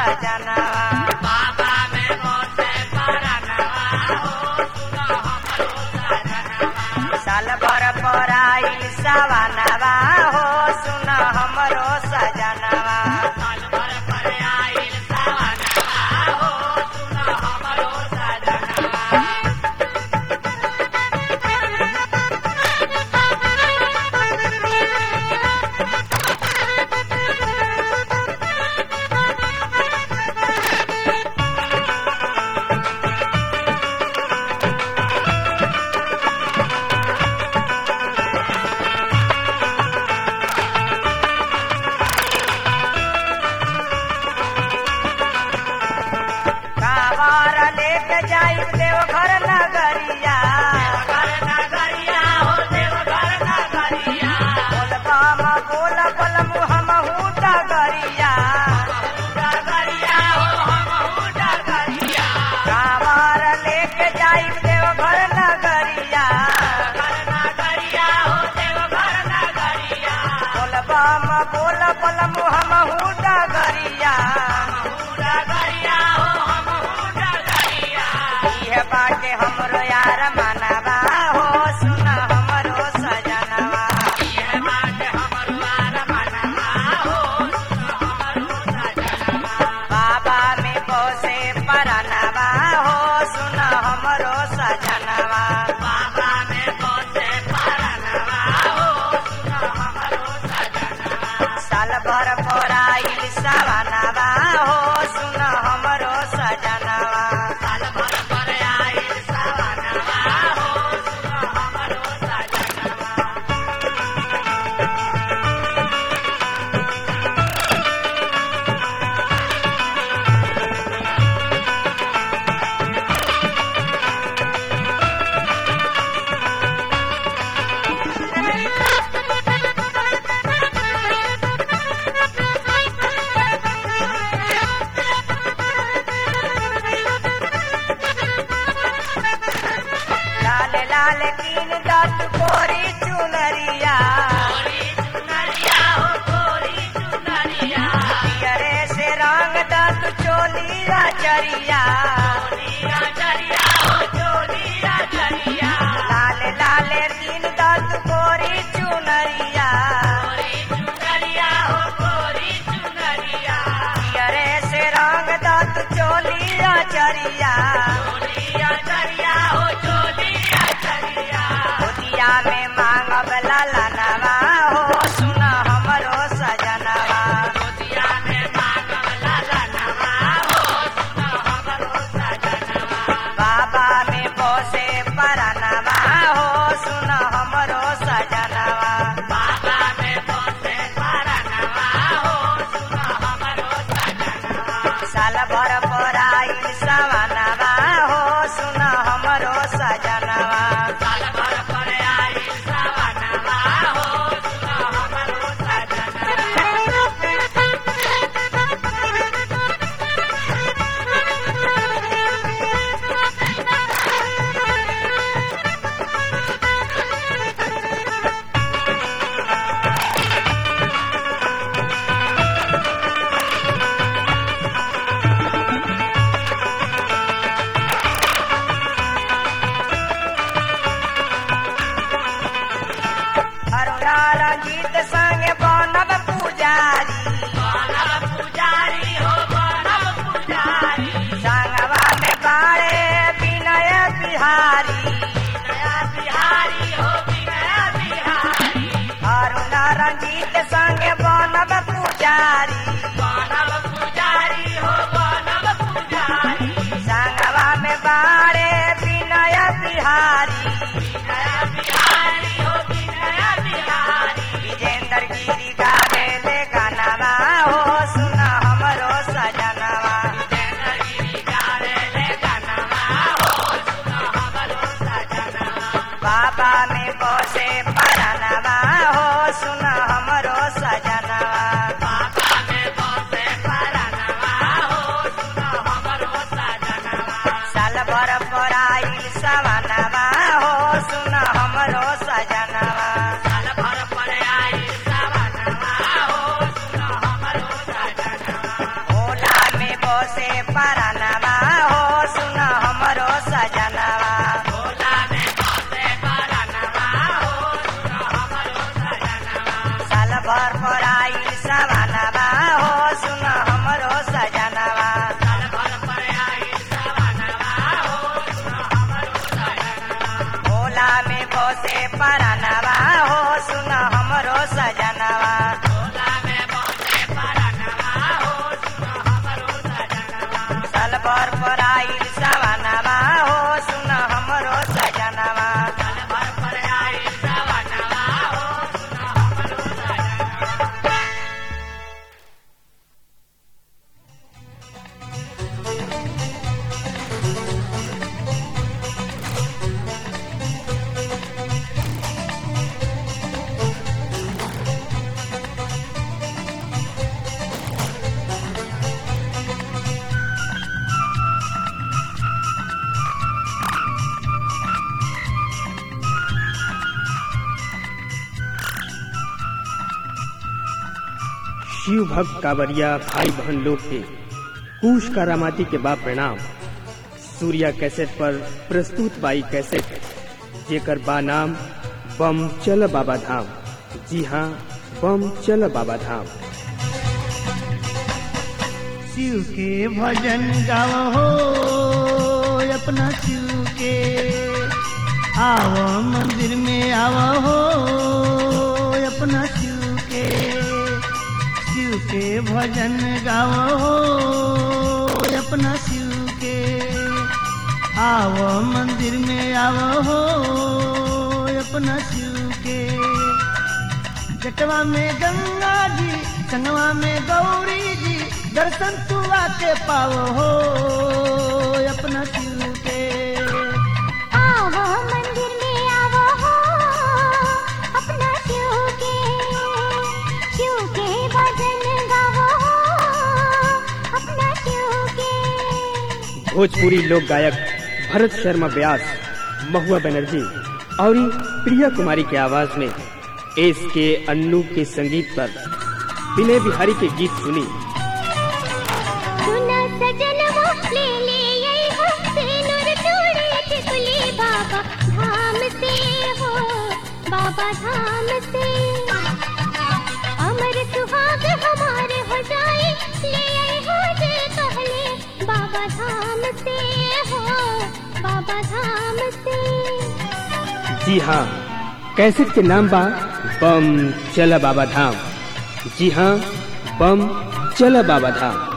सजनवा बाबा में बसे परनवा हो सुनो हमरो सजनवा साल भर पर आइल सवनवा हो सुन हमरो सजनवा साल भर पर आइल सवनवा हो सुनो हमरो सजनवा कांवर लेके जाई देवघर नगरिया घर नगरिया हो देवघर नगरिया बोलबम बोल बलम हमहू डगरिया नगरिया हो हमहू नगरिया कांवर लेके जाई देवघर नगरिया घर नगरिया हो देवघर नगरिया बोलबम बोल बलम हमहू डगरिया नगरिया हो हमहू नगरिया इहे बाटे हमरो यार मनवा हो सुन हमरो सजनवा ये बात हमरो आर मनवा हो सुनो हमरो सजनवा बाबा में बसे परनवा हो सुन हमरो सजनवा बाबा में बसे परनवा हो सुनो हमरो सजनवा साल भर पर आइल सवनवा हो सुन हमरो सजनवा साल भर पर आइल सवनवा हो सुनो हमरो सजनवा लाल लाल कीन दत कोरी चुनरिया गोरी चुनरिया हो गोरी चुनरिया पियरे से रंग दत चोलिया चरिया चोलिया चरिया हो चोलिया चरिया लाल लाल कीन दत कोरी चुनरिया गोरी चुनरिया हो गोरी चुनरिया पियरे से रंग दत चोलिया चरिया चोलिया चरिया हो चोलिया चरिया गोदिया में मांगब लालनवा हो सुन हमरो सजनवा गोदिया में मांगब ललनवा हो सुनो हमरो सजनवा बाबा में बसे परनवा हो सुन हमरो सजनवा बाबा में बसे परनवा हो सुनो हमरो सजनवा साल भर पर आइल सवनवा हो सुन हमरो सजनवा साल भर पर आइल सवनवा हो सुनो हमरो सजनवा बसे परानवा हो सुन हमरो सजनवा। भोला में बसे परानवा हो सुन हमरो सजनवा। साल भर पर आइल सवानवा हो सुन हमरो सजनवा। साल भर पर आइल सवानवा हो सुन हमरो सजनवा। भोला में बसे परानवा हो सुन हमरो सजनवा। भोला में बसे परानवा हो सुन हमरो सजनवा। साल भर पर आइल सवानवा हो सुन हमरो सजनवा। साल भर पर आइल सवानवा हो सुन हमरो सजनवा। शिव भक्त कांवरिया भाई बहन लोग के कुश करामाती के बा प्रणाम। सूर्या कैसेट पर प्रस्तुत बाई कैसेट जेकर बा नाम बम चल बाबा धाम। जी हाँ, बम चल बाबा धाम। शिव के भजन गाओ हो अपना शिव के, आओ मंदिर में आओ हो अपना शिव के। शिव के भजन गाओ हो अपना शिव के, आओ मंदिर में आओ हो अपना शिव के। जटवा में गंगा जी संगवा में गौरी जी, दर्शन तू आके पाओ हो अपना शिव के। आओ मंदिर में आओ हो अपना शिव के भजन गाओ हो अपना शिव के। भोजपुरी लोक गायक भरत शर्मा व्यास, महुआ बनर्जी और प्रिया कुमारी के आवाज में एस के अन्नू के संगीत पर विनय बिहारी के गीत सुनी। सुना सजन वो ले ले ये हो सिनुर चूड़ी टिकुली बाबा धाम से हो, बाबा धाम से। अमर सुहाग हमारे हो जाए ले आए हो जे कहले बाबा धाम से हो, बाबा धाम से। जी हाँ, कैसेट के नाम बा बम चल बाबा धाम। जी हाँ, बम चल बाबा धाम।